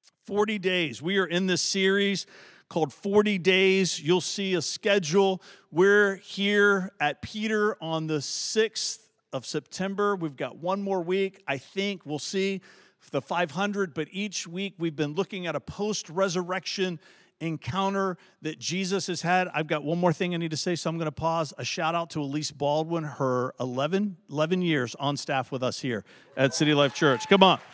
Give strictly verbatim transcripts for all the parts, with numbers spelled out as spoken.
forty days. We are in this series called forty days. You'll see a schedule. We're here at Peter on the sixth of September. We've got one more week. I think we'll see the five hundred, but each week we've been looking at a post-resurrection encounter that Jesus has had. I've got one more thing I need to say, so I'm going to pause. A shout out to Elise Baldwin, her eleven, eleven years on staff with us here at City Life Church. Come on.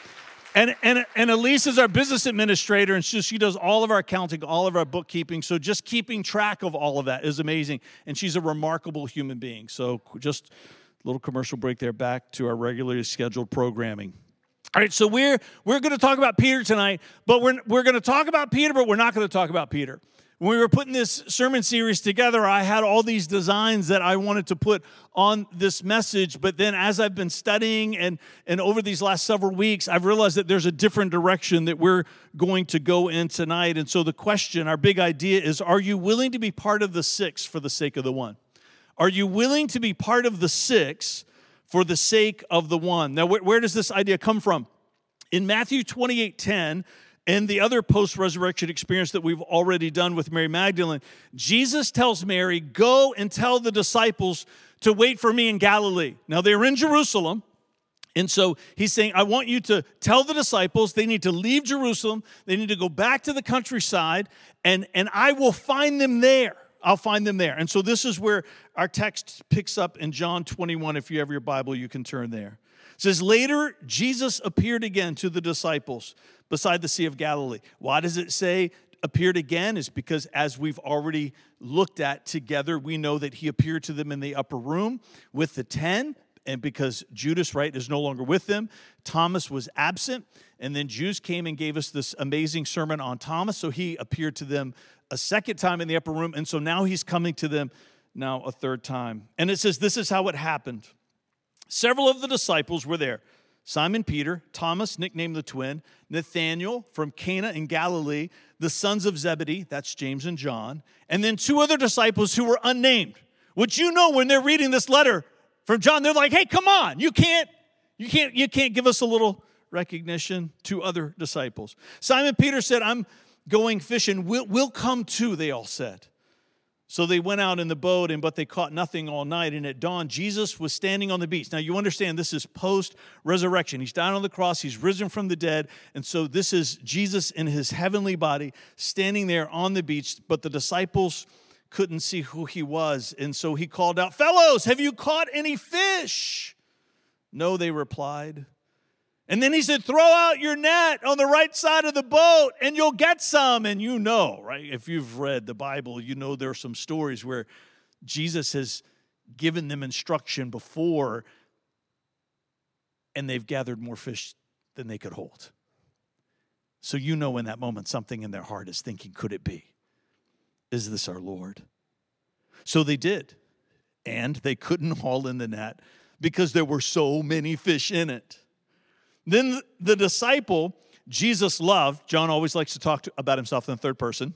And, and, and Elise is our business administrator, and she, she does all of our accounting, all of our bookkeeping, so just keeping track of all of that is amazing, and she's a remarkable human being. So just a little commercial break there, back to our regularly scheduled programming. All right, so we're we're going to talk about Peter tonight, but we're we're going to talk about Peter, but we're not going to talk about Peter. When we were putting this sermon series together, I had all these designs that I wanted to put on this message, but then as I've been studying and, and over these last several weeks, I've realized that there's a different direction that we're going to go in tonight. And so the question, our big idea is, are you willing to be part of the six for the sake of the one? Are you willing to be part of the six for the sake of the one? Now, where, where does this idea come from? In Matthew twenty-eight ten, and the other post-resurrection experience that we've already done with Mary Magdalene, Jesus tells Mary, go and tell the disciples to wait for me in Galilee. Now, they're in Jerusalem, and so he's saying, I want you to tell the disciples they need to leave Jerusalem, they need to go back to the countryside, and, and I will find them there. I'll find them there. And so this is where our text picks up in John twenty-one. If you have your Bible, you can turn there. It says, later, Jesus appeared again to the disciples beside the Sea of Galilee. Why does it say appeared again? Is because as we've already looked at together, we know that he appeared to them in the upper room with the ten, and because Judas, right, is no longer with them. Thomas was absent, and then Jews came and gave us this amazing sermon on Thomas, so he appeared to them a second time in the upper room, and so now he's coming to them now a third time. And it says this is how it happened. Several of the disciples were there. Simon Peter, Thomas, nicknamed the twin, Nathanael from Cana in Galilee, the sons of Zebedee, that's James and John, and then two other disciples who were unnamed. Which you know when they're reading this letter from John, they're like, hey, come on, you can't, you can't, you can't give us a little recognition. Two other disciples. Simon Peter said, I'm going fishing. We'll, we'll come too, they all said. So they went out in the boat, and but they caught nothing all night. And at dawn, Jesus was standing on the beach. Now, you understand this is post-resurrection. He's died on the cross. He's risen from the dead. And so this is Jesus in his heavenly body standing there on the beach. But the disciples couldn't see who he was. And so he called out, fellows, have you caught any fish? No, they replied. And then he said, throw out your net on the right side of the boat and you'll get some. And you know, right, if you've read the Bible, you know there are some stories where Jesus has given them instruction before and they've gathered more fish than they could hold. So you know in that moment something in their heart is thinking, could it be? Is this our Lord? So they did. And they couldn't haul in the net because there were so many fish in it. Then the disciple Jesus loved, John always likes to talk to, about himself in the third person.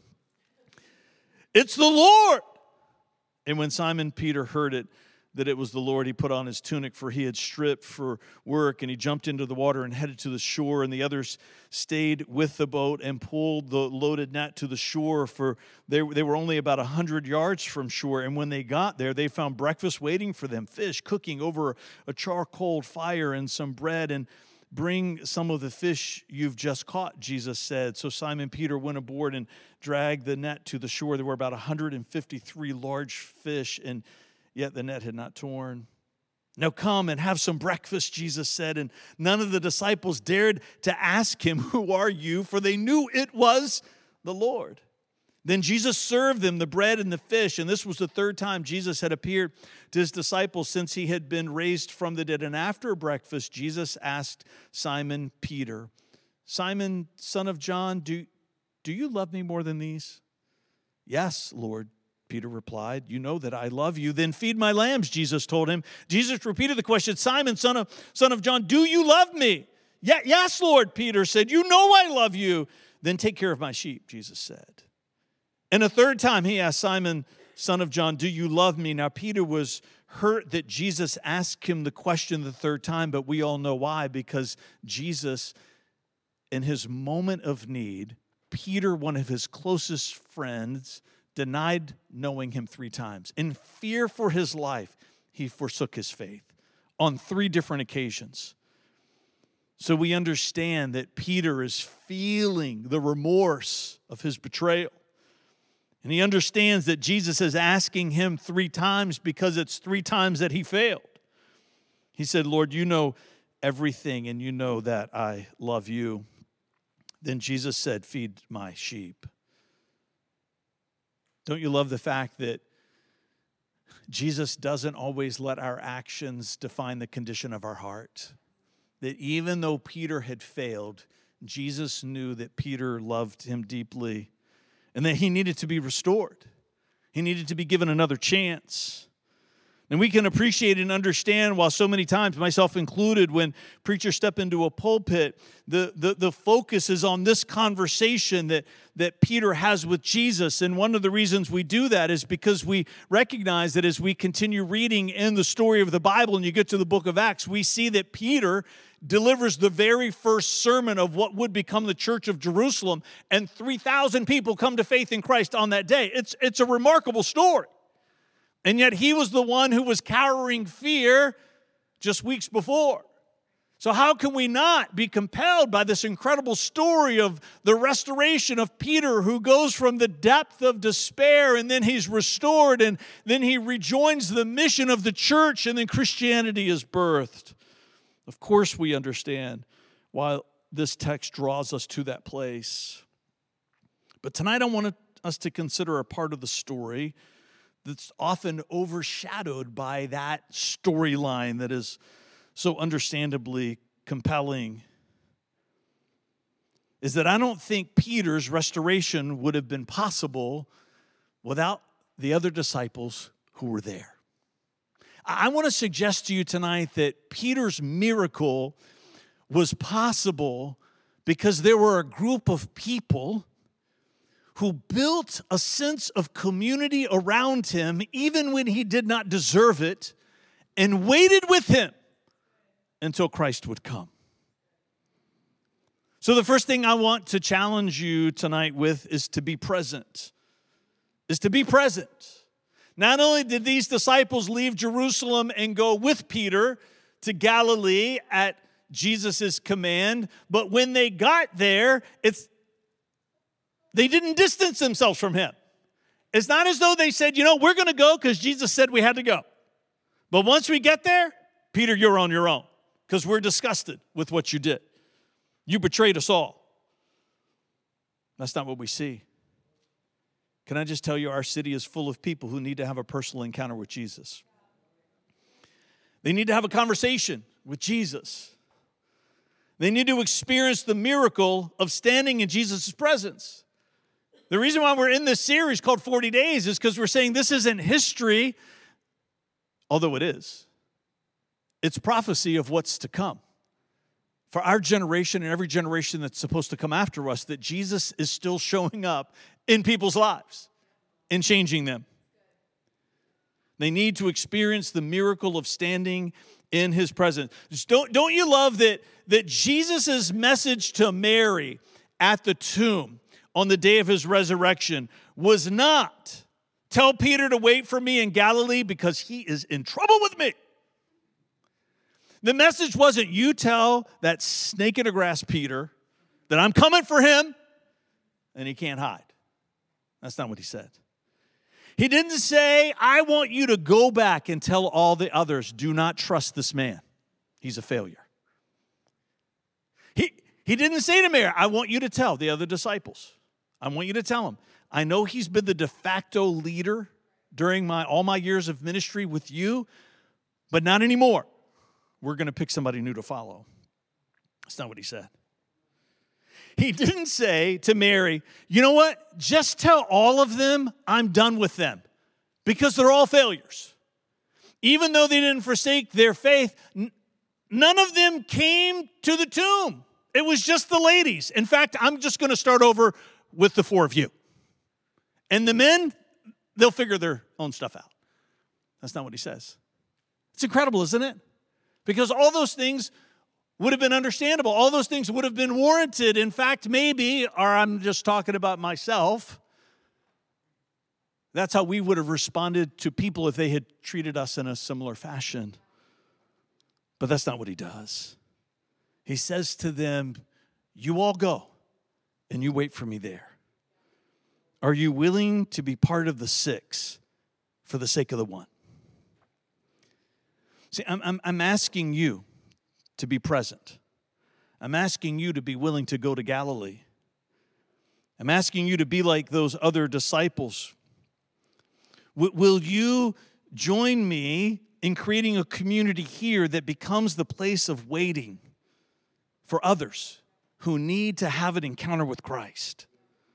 It's the Lord. And when Simon Peter heard it, that it was the Lord, he put on his tunic, for he had stripped for work, and he jumped into the water and headed to the shore, and the others stayed with the boat and pulled the loaded net to the shore, for they, they were only about one hundred yards from shore. And when they got there, they found breakfast waiting for them, fish cooking over a charcoal fire and some bread. And bring some of the fish you've just caught, Jesus said. So Simon Peter went aboard and dragged the net to the shore. There were about one hundred fifty-three large fish, and yet the net had not torn. Now come and have some breakfast, Jesus said. And none of the disciples dared to ask him, who are you? For they knew it was the Lord. Then Jesus served them the bread and the fish, and this was the third time Jesus had appeared to his disciples since he had been raised from the dead. And after breakfast, Jesus asked Simon Peter, Simon, son of John, do, do you love me more than these? Yes, Lord, Peter replied. You know that I love you. Then feed my lambs, Jesus told him. Jesus repeated the question, Simon, son of, son of John, do you love me? Yeah, yes, Lord, Peter said. You know I love you. Then take care of my sheep, Jesus said. And a third time he asked Simon, son of John, do you love me? Now Peter was hurt that Jesus asked him the question the third time, but we all know why, because Jesus in his moment of need, Peter, one of his closest friends, denied knowing him three times. In fear for his life, he forsook his faith on three different occasions. So we understand that Peter is feeling the remorse of his betrayal. And he understands that Jesus is asking him three times because it's three times that he failed. He said, Lord, you know everything, and you know that I love you. Then Jesus said, feed my sheep. Don't you love the fact that Jesus doesn't always let our actions define the condition of our heart? That even though Peter had failed, Jesus knew that Peter loved him deeply and that he needed to be restored. He needed to be given another chance. And we can appreciate and understand while so many times, myself included, when preachers step into a pulpit, the, the, the focus is on this conversation that, that Peter has with Jesus. And one of the reasons we do that is because we recognize that as we continue reading in the story of the Bible and you get to the book of Acts, we see that Peter delivers the very first sermon of what would become the church of Jerusalem, and three thousand people come to faith in Christ on that day. It's, it's a remarkable story. And yet he was the one who was cowering fear just weeks before. So how can we not be compelled by this incredible story of the restoration of Peter, who goes from the depth of despair and then he's restored and then he rejoins the mission of the church and then Christianity is birthed? Of course we understand why this text draws us to that place. But tonight I want us to consider a part of the story that's often overshadowed by that storyline that is so understandably compelling, is that I don't think Peter's restoration would have been possible without the other disciples who were there. I want to suggest to you tonight that Peter's miracle was possible because there were a group of people who built a sense of community around him even when he did not deserve it, and waited with him until Christ would come. So the first thing I want to challenge you tonight with is to be present. Is to be present. Not only did these disciples leave Jerusalem and go with Peter to Galilee at Jesus' command, but when they got there, it's they didn't distance themselves from him. It's not as though they said, you know, we're going to go because Jesus said we had to go. But once we get there, Peter, you're on your own because we're disgusted with what you did. You betrayed us all. That's not what we see. Can I just tell you, our city is full of people who need to have a personal encounter with Jesus. They need to have a conversation with Jesus. They need to experience the miracle of standing in Jesus' presence. The reason why we're in this series called forty days is because we're saying this isn't history, although it is. It's prophecy of what's to come. For our generation and every generation that's supposed to come after us, that Jesus is still showing up in people's lives and changing them. They need to experience the miracle of standing in his presence. Just don't, don't you love that, that Jesus' message to Mary at the tomb on the day of his resurrection was not, tell Peter to wait for me in Galilee because he is in trouble with me. The message wasn't, you tell that snake in the grass Peter that I'm coming for him and he can't hide. That's not what he said. He didn't say, I want you to go back and tell all the others, do not trust this man. He's a failure. He, he didn't say to Mary, I want you to tell the other disciples. I want you to tell him, I know he's been the de facto leader during my all my years of ministry with you, but not anymore. We're going to pick somebody new to follow. That's not what he said. He didn't say to Mary, you know what? Just tell all of them I'm done with them because they're all failures. Even though they didn't forsake their faith, n- none of them came to the tomb. It was just the ladies. In fact, I'm just going to start over with the four of you. And the men, they'll figure their own stuff out. That's not what he says. It's incredible, isn't it? Because all those things would have been understandable. All those things would have been warranted. In fact, maybe, or I'm just talking about myself, that's how we would have responded to people if they had treated us in a similar fashion. But that's not what he does. He says to them, you all go and you wait for me there. Are you willing to be part of the six for the sake of the one? See, I'm, I'm, I'm asking you to be present. I'm asking you to be willing to go to Galilee. I'm asking you to be like those other disciples. W- will you join me in creating a community here that becomes the place of waiting for others who need to have an encounter with Christ?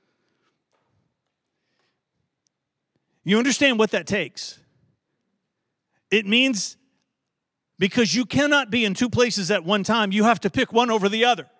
You understand what that takes? It means because you cannot be in two places at one time, you have to pick one over the other.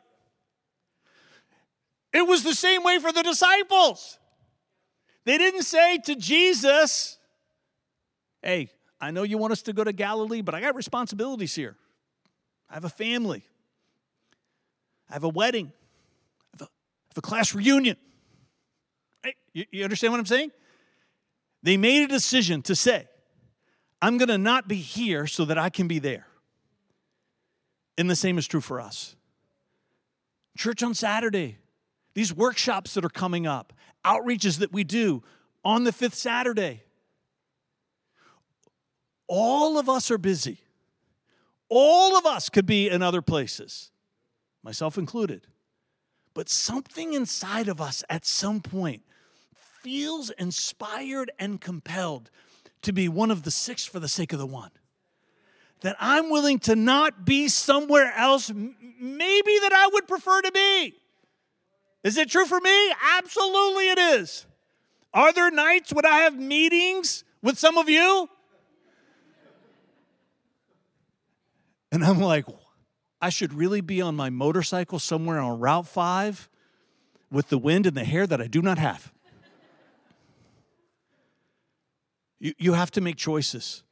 It was the same way for the disciples. They didn't say to Jesus, hey, I know you want us to go to Galilee, but I got responsibilities here. I have a family. I have a wedding. I have a, I have a class reunion. Hey, you, you understand what I'm saying? They made a decision to say, I'm going to not be here so that I can be there. And the same is true for us. Church on Saturday, these workshops that are coming up, outreaches that we do on the fifth Saturday. All of us are busy. All of us could be in other places, myself included. But something inside of us at some point feels inspired and compelled to be one of the six for the sake of the one. That I'm willing to not be somewhere else, maybe that I would prefer to be. Is it true for me? Absolutely it is. Are there nights when I have meetings with some of you? And I'm like, I should really be on my motorcycle somewhere on Route five with the wind and the hair that I do not have. You, you have to make choices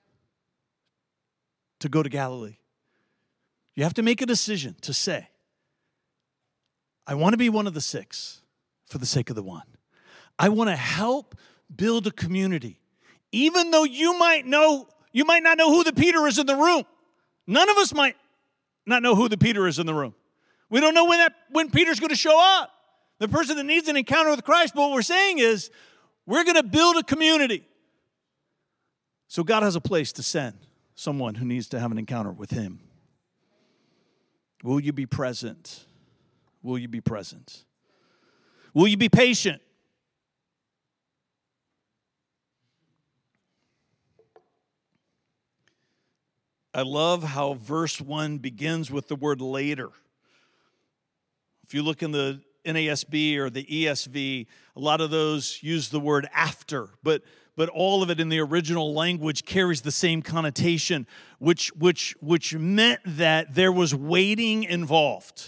to go to Galilee. You have to make a decision to say, I want to be one of the six for the sake of the one. I want to help build a community. Even though you might know, you might not know who the Peter is in the room. None of us might not know who the Peter is in the room. We don't know when that when Peter's going to show up. The person that needs an encounter with Christ. But what we're saying is, we're going to build a community. So God has a place to send someone who needs to have an encounter with him. Will you be present? Will you be present? Will you be patient? I love how verse one begins with the word later. If you look in the N A S B or the E S V, a lot of those use the word after, but but all of it in the original language carries the same connotation, which which which meant that there was waiting involved,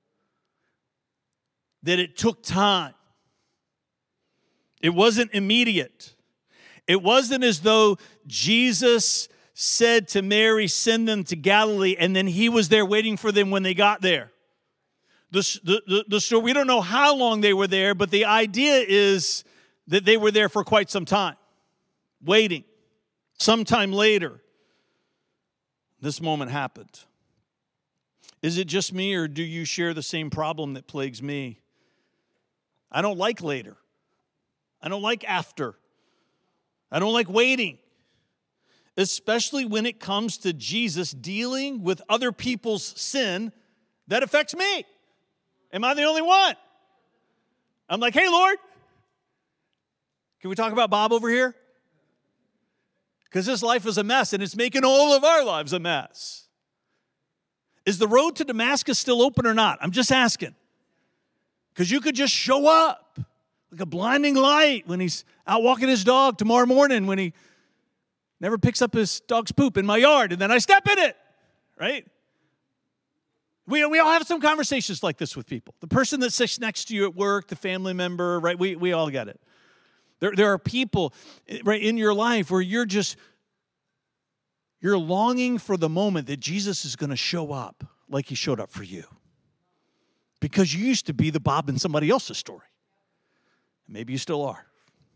that it took time. It wasn't immediate. It wasn't as though Jesus said to Mary, send them to Galilee, and then he was there waiting for them when they got there. The, the, the, the story, we don't know how long they were there, but the idea is that they were there for quite some time, waiting. Sometime later, this moment happened. Is it just me, or do you share the same problem that plagues me? I don't like later. I don't like after. I don't like waiting. Especially when it comes to Jesus dealing with other people's sin that affects me. Am I the only one? I'm like, hey, Lord, can we talk about Bob over here? Because his life is a mess, and it's making all of our lives a mess. Is the road to Damascus still open or not? I'm just asking. Because you could just show up like a blinding light when he's out walking his dog tomorrow morning, when he never picks up his dog's poop in my yard, and then I step in it, right? We, we all have some conversations like this with people. The person that sits next to you at work, the family member, right? We, we all get it. There, there are people, right, in your life where you're just, you're longing for the moment that Jesus is going to show up like he showed up for you. Because you used to be the Bob in somebody else's story. Maybe you still are.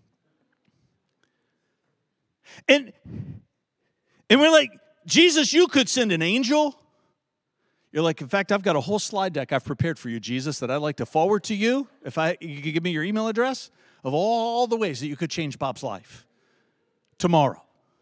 And, and we're like, Jesus, you could send an angel. You're like, in fact, I've got a whole slide deck I've prepared for you, Jesus, that I'd like to forward to you. If I, you could give me your email address of all the ways that you could change Bob's life tomorrow.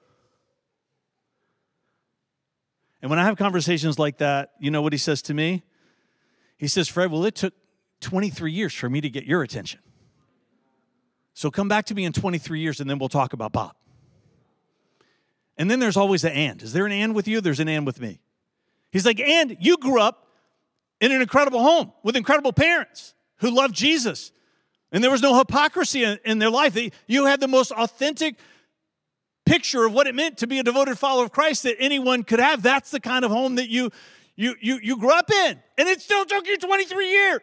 And when I have conversations like that, you know what he says to me? He says, Fred, well, it took twenty-three years for me to get your attention. So come back to me in twenty-three years, and then we'll talk about Bob. And then there's always the and. Is there an and with you? There's an and with me. He's like, and you grew up in an incredible home with incredible parents who loved Jesus. And there was no hypocrisy in, in their life. They, you had the most authentic picture of what it meant to be a devoted follower of Christ that anyone could have. That's the kind of home that you, you, you, you grew up in. And it still took you twenty-three years.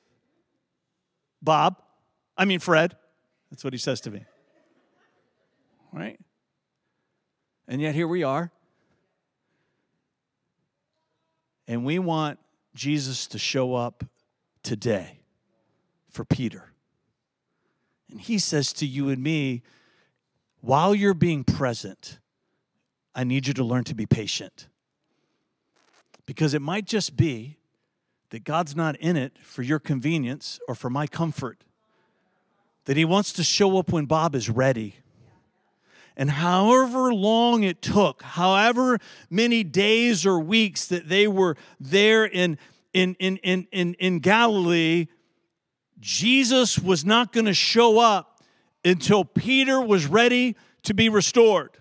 Bob, I mean Fred, that's what he says to me. Right? And yet here we are. And we want Jesus to show up today for Peter. And he says to you and me, while you're being present, I need you to learn to be patient. Because it might just be that God's not in it for your convenience or for my comfort. That he wants to show up when Bob is ready. And however long it took, however many days or weeks that they were there in, in, in, in, in, in Galilee, Jesus was not going to show up until Peter was ready to be restored.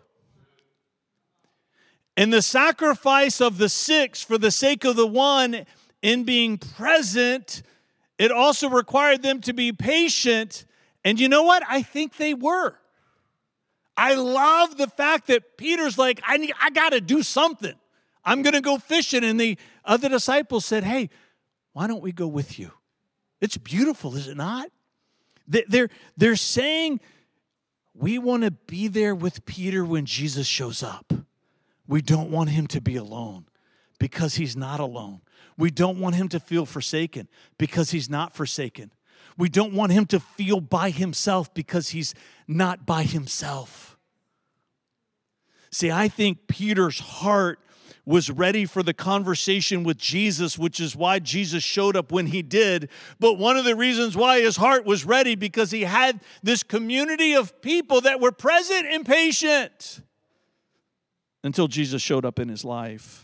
And the sacrifice of the six for the sake of the one in being present, it also required them to be patient. And you know what? I think they were. I love the fact that Peter's like, I need, I got to do something. I'm going to go fishing. And the other disciples said, hey, why don't we go with you? It's beautiful, is it not? They're, they're saying, we want to be there with Peter when Jesus shows up. We don't want him to be alone because he's not alone. We don't want him to feel forsaken because he's not forsaken. We don't want him to feel by himself because he's not by himself. See, I think Peter's heart was ready for the conversation with Jesus, which is why Jesus showed up when he did. But one of the reasons why his heart was ready, because he had this community of people that were present and patient until Jesus showed up in his life.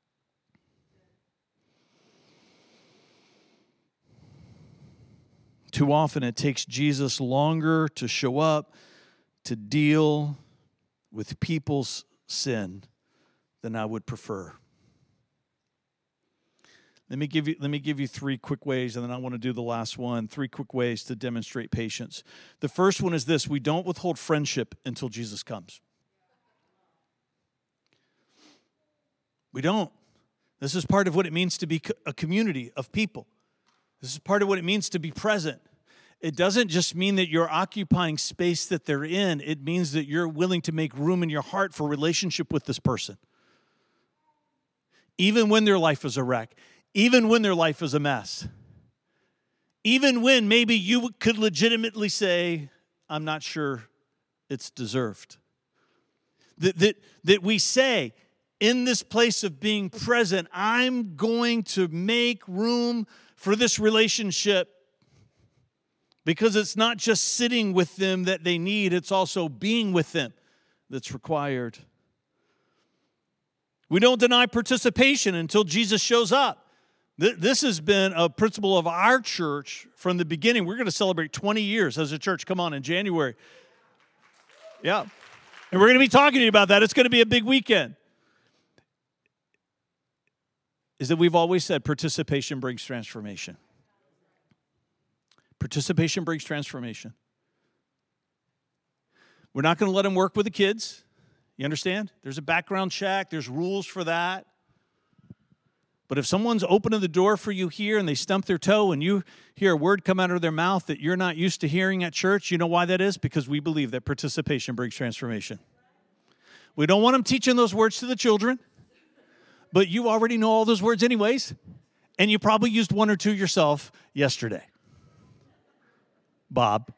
Too often it takes Jesus longer to show up to deal with people's sin than I would prefer. Let me give you, let me give you three quick ways, and then I want to do the last one. Three quick ways to demonstrate patience. The first one is this: we don't withhold friendship until Jesus comes. We don't. This is part of what it means to be a community of people. This is part of what it means to be present. It doesn't just mean that you're occupying space that they're in. It means that you're willing to make room in your heart for relationship with this person. Even when their life is a wreck. Even when their life is a mess. Even when maybe you could legitimately say, I'm not sure it's deserved. That, that, that we say, in this place of being present, I'm going to make room for this relationship, because it's not just sitting with them that they need, it's also being with them that's required. We don't deny participation until Jesus shows up. This has been a principle of our church from the beginning. We're going to celebrate twenty years as a church. Come on, in January. Yeah. And we're going to be talking to you about that. It's going to be a big weekend. Is that we've always said participation brings transformation. Participation brings transformation. We're not going to let them work with the kids. You understand? There's a background check. There's rules for that. But if someone's opening the door for you here and they stump their toe and you hear a word come out of their mouth that you're not used to hearing at church, you know why that is? Because we believe that participation brings transformation. We don't want them teaching those words to the children. but you already know all those words anyways, and you probably used one or two yourself yesterday. Bob.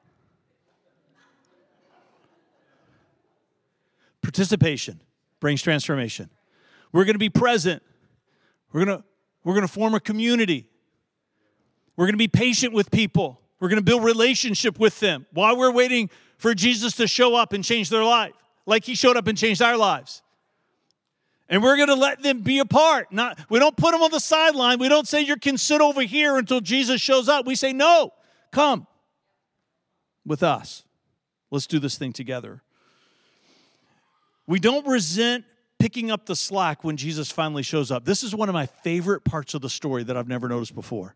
Participation brings transformation. We're going to be present. We're going to we're going to form a community. We're going to be patient with people. We're going to build relationship with them while we're waiting for Jesus to show up and change their life, like he showed up and changed our lives. And we're going to let them be a part. Not, we don't put them on the sideline. We don't say you can sit over here until Jesus shows up. We say, no, come with us. Let's do this thing together. We don't resent picking up the slack when Jesus finally shows up. This is one of my favorite parts of the story that I've never noticed before.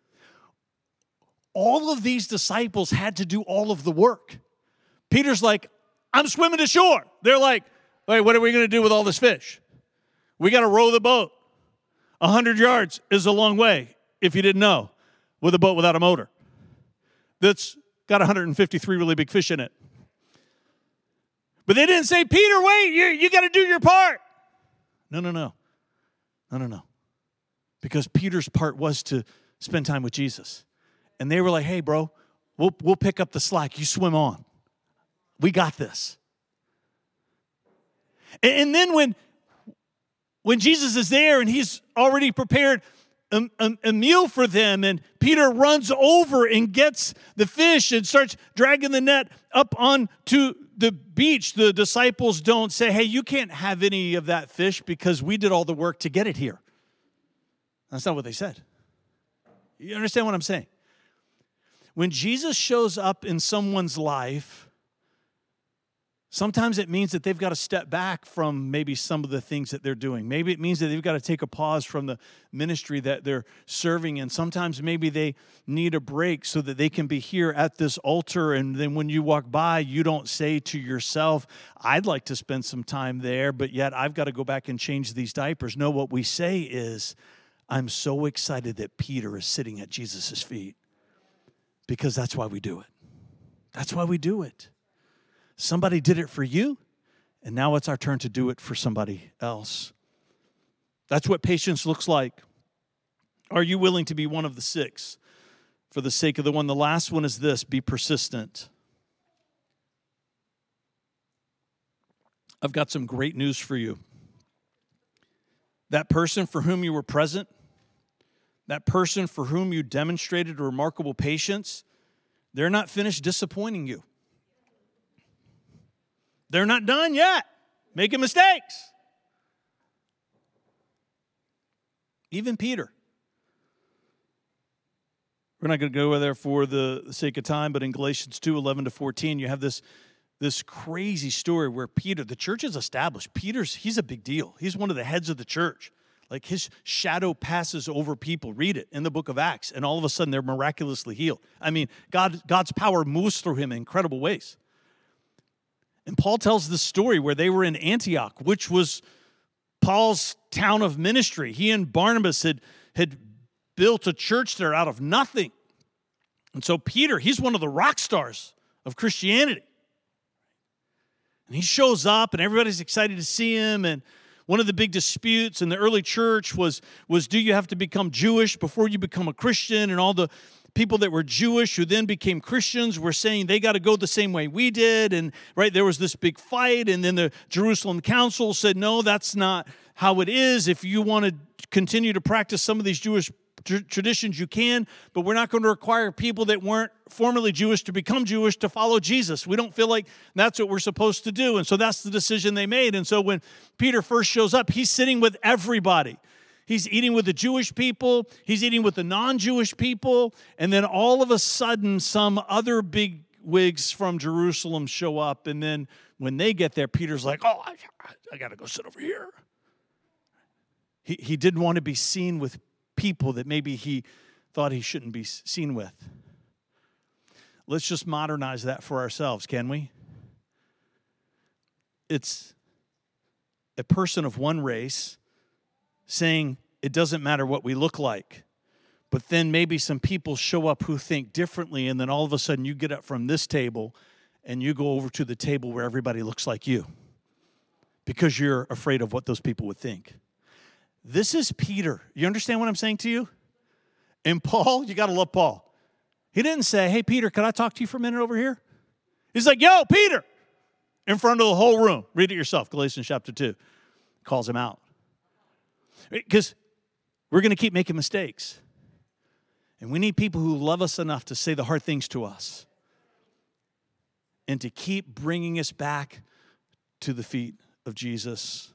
All of these disciples had to do all of the work. Peter's like, I'm swimming to shore. They're like, wait, what are we going to do with all this fish? We got to row the boat. A hundred yards is a long way, if you didn't know, with a boat without a motor. That's got one hundred fifty-three really big fish in it. But they didn't say, Peter, wait, you, you got to do your part. No, no, no. No, no, no. Because Peter's part was to spend time with Jesus. And they were like, hey, bro, we'll, we'll pick up the slack. You swim on. We got this. And, and then when, when Jesus is there and he's already prepared a, a, a meal for them, and Peter runs over and gets the fish and starts dragging the net up onto the beach, the disciples don't say, hey, you can't have any of that fish because we did all the work to get it here. That's not what they said. You understand what I'm saying? When Jesus shows up in someone's life, sometimes it means that they've got to step back from maybe some of the things that they're doing. Maybe it means that they've got to take a pause from the ministry that they're serving in. Sometimes maybe they need a break so that they can be here at this altar. And then when you walk by, you don't say to yourself, I'd like to spend some time there, but yet I've got to go back and change these diapers. No, what we say is, I'm so excited that Peter is sitting at Jesus' feet, because that's why we do it. That's why we do it. Somebody did it for you, and now it's our turn to do it for somebody else. That's what patience looks like. Are you willing to be one of the six for the sake of the one? The last one is this: be persistent. I've got some great news for you. That person for whom you were present, that person for whom you demonstrated remarkable patience, they're not finished disappointing you. They're not done yet, making mistakes. Even Peter. We're not going to go there for the sake of time, but in Galatians two, eleven to fourteen, you have this, this crazy story where Peter, the church is established. Peter's, he's a big deal. He's one of the heads of the church. Like his shadow passes over people. Read it in the book of Acts, and all of a sudden they're miraculously healed. I mean, God, God's power moves through him in incredible ways. And Paul tells this story where they were in Antioch, which was Paul's town of ministry. He and Barnabas had, had built a church there out of nothing. And so Peter, he's one of the rock stars of Christianity. And he shows up, and everybody's excited to see him, and one of the big disputes in the early church was, was do you have to become Jewish before you become a Christian? And all the people that were Jewish who then became Christians were saying they got to go the same way we did. And right, there was this big fight. And then the Jerusalem Council said, no, that's not how it is. If you want to continue to practice some of these Jewish tr- traditions, you can, but we're not going to require people that weren't formerly Jewish to become Jewish to follow Jesus. We don't feel like that's what we're supposed to do. And so that's the decision they made. And so when Peter first shows up, he's sitting with everybody. He's eating with the Jewish people. He's eating with the non-Jewish people. And then all of a sudden, some other big wigs from Jerusalem show up. And then when they get there, Peter's like, oh, I, I got to go sit over here. He, he didn't want to be seen with people that maybe he thought he shouldn't be seen with. Let's just modernize that for ourselves, can we? It's a person of one race saying it doesn't matter what we look like. But then maybe some people show up who think differently, and then all of a sudden you get up from this table and you go over to the table where everybody looks like you because you're afraid of what those people would think. This is Peter. You understand what I'm saying to you? And Paul, you got to love Paul. He didn't say, hey, Peter, can I talk to you for a minute over here? He's like, yo, Peter, in front of the whole room. Read it yourself, Galatians chapter two. Calls him out. Because we're going to keep making mistakes. And we need people who love us enough to say the hard things to us and to keep bringing us back to the feet of Jesus.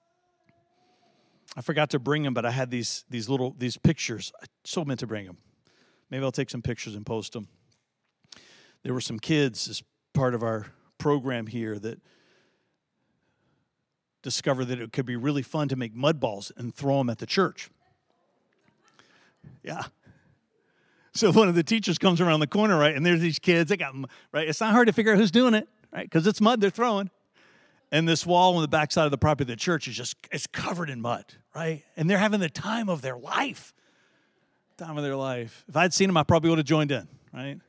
I forgot to bring them, but I had these, these little, these pictures. I so meant to bring them. Maybe I'll take some pictures and post them. There were some kids as part of our program here that discovered that it could be really fun to make mud balls and throw them at the church. Yeah. So one of the teachers comes around the corner, right, and there's these kids. They got, right, it's not hard to figure out who's doing it, right, because it's mud they're throwing. And this wall on the backside of the property of the church is just, it's covered in mud, right? And they're having the time of their life. Time of their life. If I'd seen them, I probably would have joined in, right?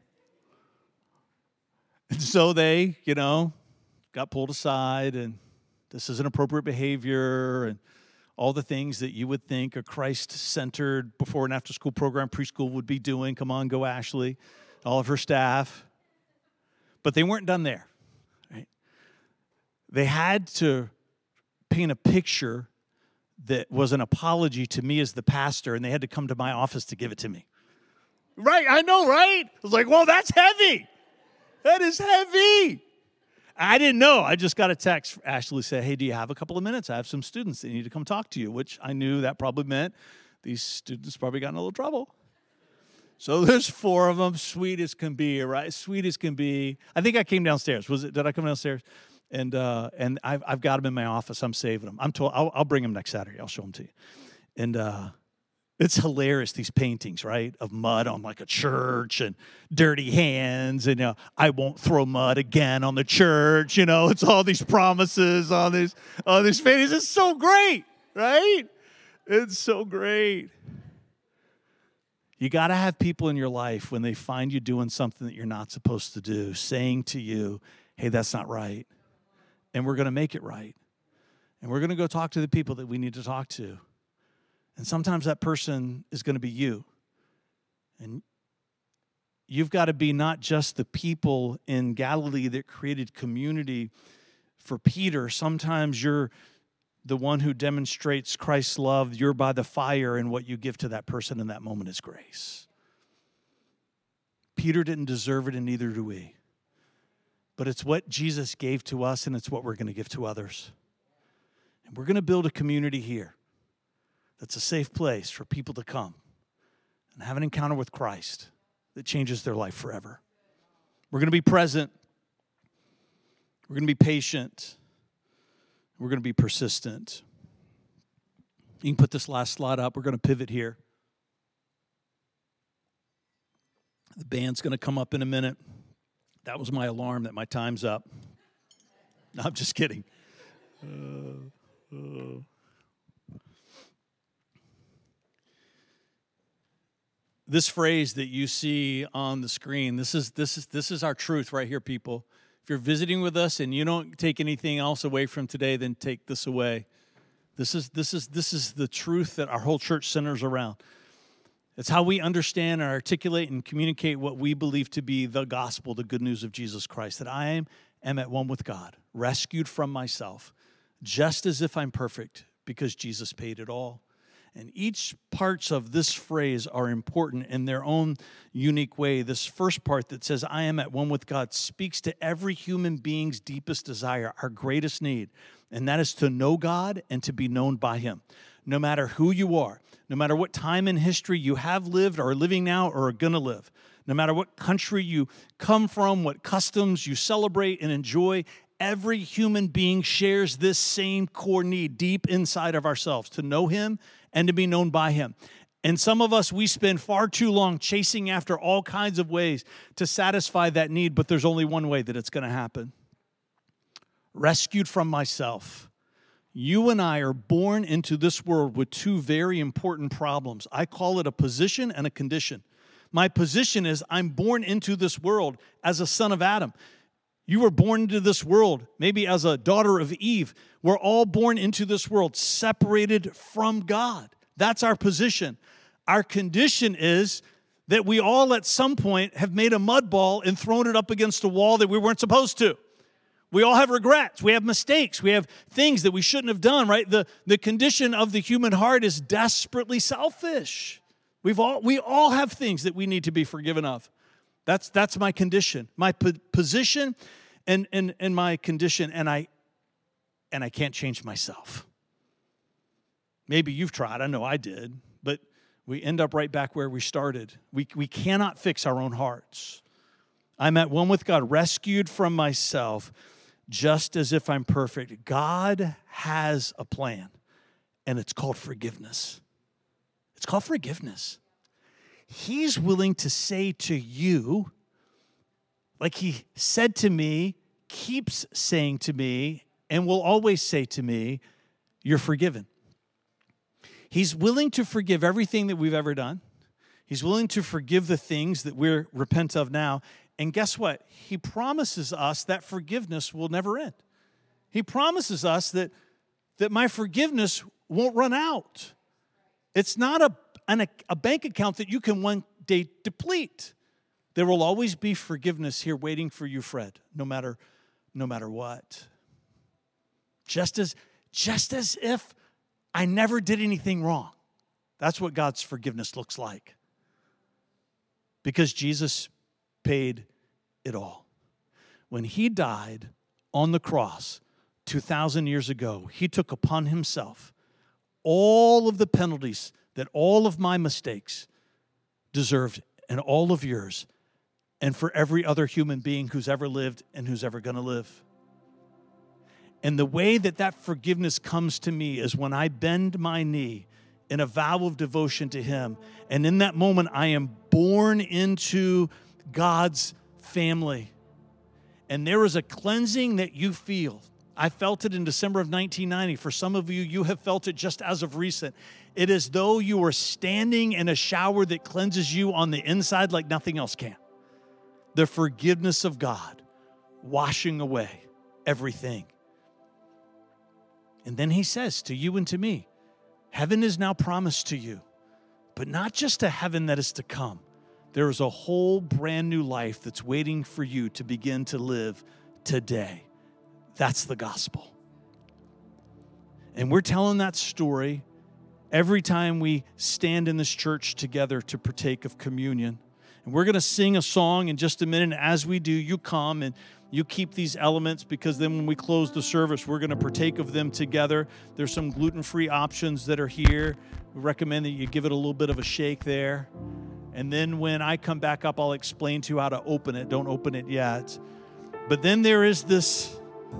And so they, you know, got pulled aside, and this is inappropriate behavior, and all the things that you would think a Christ-centered before and after school program preschool would be doing. Come on, go Ashley, all of her staff. But they weren't done there, right? They had to paint a picture that was an apology to me as the pastor, and they had to come to my office to give it to me. Right, I know, right? I was like, whoa, that's heavy. That is heavy. I didn't know. I just got a text. Ashley said, hey, do you have a couple of minutes? I have some students that need to come talk to you, which I knew that probably meant these students probably got in a little trouble. So there's four of them, sweet as can be, right? Sweet as can be. I think I came downstairs. Was it? Did I come downstairs? And uh, and I've, I've got them in my office. I'm saving them. I'm told I'll, I'll bring them next Saturday. I'll show them to you. And uh, it's hilarious, these paintings, right, of mud on like a church and dirty hands. And, you know, I won't throw mud again on the church. You know, it's all these promises, all these, all these paintings. It's so great, right? It's so great. You got to have people in your life when they find you doing something that you're not supposed to do, saying to you, hey, that's not right. And we're going to make it right. And we're going to go talk to the people that we need to talk to. And sometimes that person is going to be you. And you've got to be not just the people in Galilee that created community for Peter. Sometimes you're the one who demonstrates Christ's love. You're by the fire, and what you give to that person in that moment is grace. Peter didn't deserve it, and neither do we. But it's what Jesus gave to us, and it's what we're going to give to others. And we're going to build a community here that's a safe place for people to come and have an encounter with Christ that changes their life forever. We're going to be present. We're going to be patient. We're going to be persistent. You can put this last slide up. We're going to pivot here. The band's going to come up in a minute. That was my alarm that my time's up. No, I'm just kidding. Uh, uh. This phrase that you see on the screen, this is this is this is our truth right here, people. If you're visiting with us and you don't take anything else away from today, then take this away. This is this is this is the truth that our whole church centers around. It's how we understand and articulate and communicate what we believe to be the gospel, the good news of Jesus Christ, that I am, am at one with God, rescued from myself, just as if I'm perfect, because Jesus paid it all. And each parts of this phrase are important in their own unique way. This first part that says, I am at one with God, speaks to every human being's deepest desire, our greatest need, and that is to know God and to be known by Him. No matter who you are, no matter what time in history you have lived or are living now or are going to live, no matter what country you come from, what customs you celebrate and enjoy, every human being shares this same core need deep inside of ourselves, to know Him and to be known by Him. And some of us, we spend far too long chasing after all kinds of ways to satisfy that need, but there's only one way that it's going to happen. Rescued from myself. You and I are born into this world with two very important problems. I call it a position and a condition. My position is I'm born into this world as a son of Adam. You were born into this world, maybe as a daughter of Eve. We're all born into this world separated from God. That's our position. Our condition is that we all at some point have made a mud ball and thrown it up against a wall that we weren't supposed to. We all have regrets. We have mistakes. We have things that we shouldn't have done, right? The, the condition of the human heart is desperately selfish. We've all, we all have things that we need to be forgiven of. That's, that's my condition, my po- position and, and, and my condition, and I, and I can't change myself. Maybe you've tried. I know I did, but we end up right back where we started. We, we cannot fix our own hearts. I'm at one with God, rescued from myself, just as if I'm perfect. God has a plan, and it's called forgiveness. It's called forgiveness. He's willing to say to you, like he said to me, keeps saying to me, and will always say to me, you're forgiven. He's willing to forgive everything that we've ever done. He's willing to forgive the things that we're repent of now. And guess what? He promises us that forgiveness will never end. He promises us that, that my forgiveness won't run out. It's not a, an, a bank account that you can one day deplete. There will always be forgiveness here waiting for you, Fred, no matter, no matter what. Just as, just as if I never did anything wrong. That's what God's forgiveness looks like. Because Jesus paid it all. When he died on the cross two thousand years ago, he took upon himself all of the penalties that all of my mistakes deserved and all of yours and for every other human being who's ever lived and who's ever going to live. And the way that that forgiveness comes to me is when I bend my knee in a vow of devotion to him. And in that moment, I am born into God's family. And there is a cleansing that you feel. I felt it in December of nineteen ninety. For some of you, you have felt it just as of recent. It is though you are standing in a shower that cleanses you on the inside like nothing else can. The forgiveness of God washing away everything. And then he says to you and to me, heaven is now promised to you, but not just a heaven that is to come. There is a whole brand new life that's waiting for you to begin to live today. That's the gospel. And we're telling that story every time we stand in this church together to partake of communion. And we're going to sing a song in just a minute. And as we do, you come and you keep these elements, because then when we close the service, we're going to partake of them together. There's some gluten-free options that are here. We recommend that you give it a little bit of a shake there. And then when I come back up, I'll explain to you how to open it. Don't open it yet. But then there is this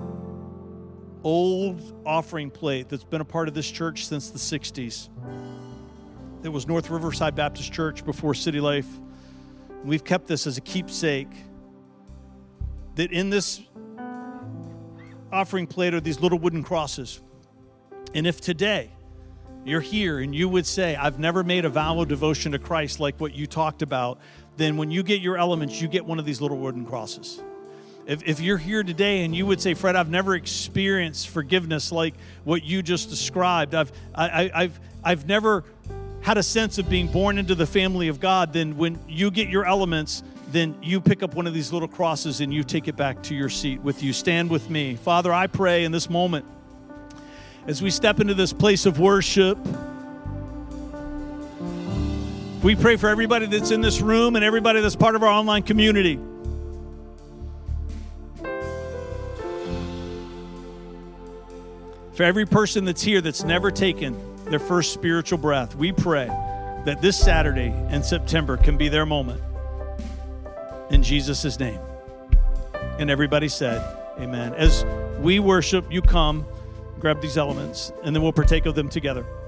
old offering plate that's been a part of this church since the sixties. It was North Riverside Baptist Church before City Life. We've kept this as a keepsake. That in this offering plate are these little wooden crosses. And if today you're here and you would say, I've never made a vow of devotion to Christ like what you talked about, then when you get your elements, you get one of these little wooden crosses. If, if you're here today and you would say, Fred, I've never experienced forgiveness like what you just described. I've, I, I, I've, I've never had a sense of being born into the family of God. Then when you get your elements, then you pick up one of these little crosses and you take it back to your seat with you. Stand with me. Father, I pray in this moment, as we step into this place of worship, we pray for everybody that's in this room and everybody that's part of our online community. For every person that's here that's never taken their first spiritual breath, we pray that this Saturday in September can be their moment. In Jesus' name. And everybody said, amen. As we worship, you come, grab these elements, and then we'll partake of them together.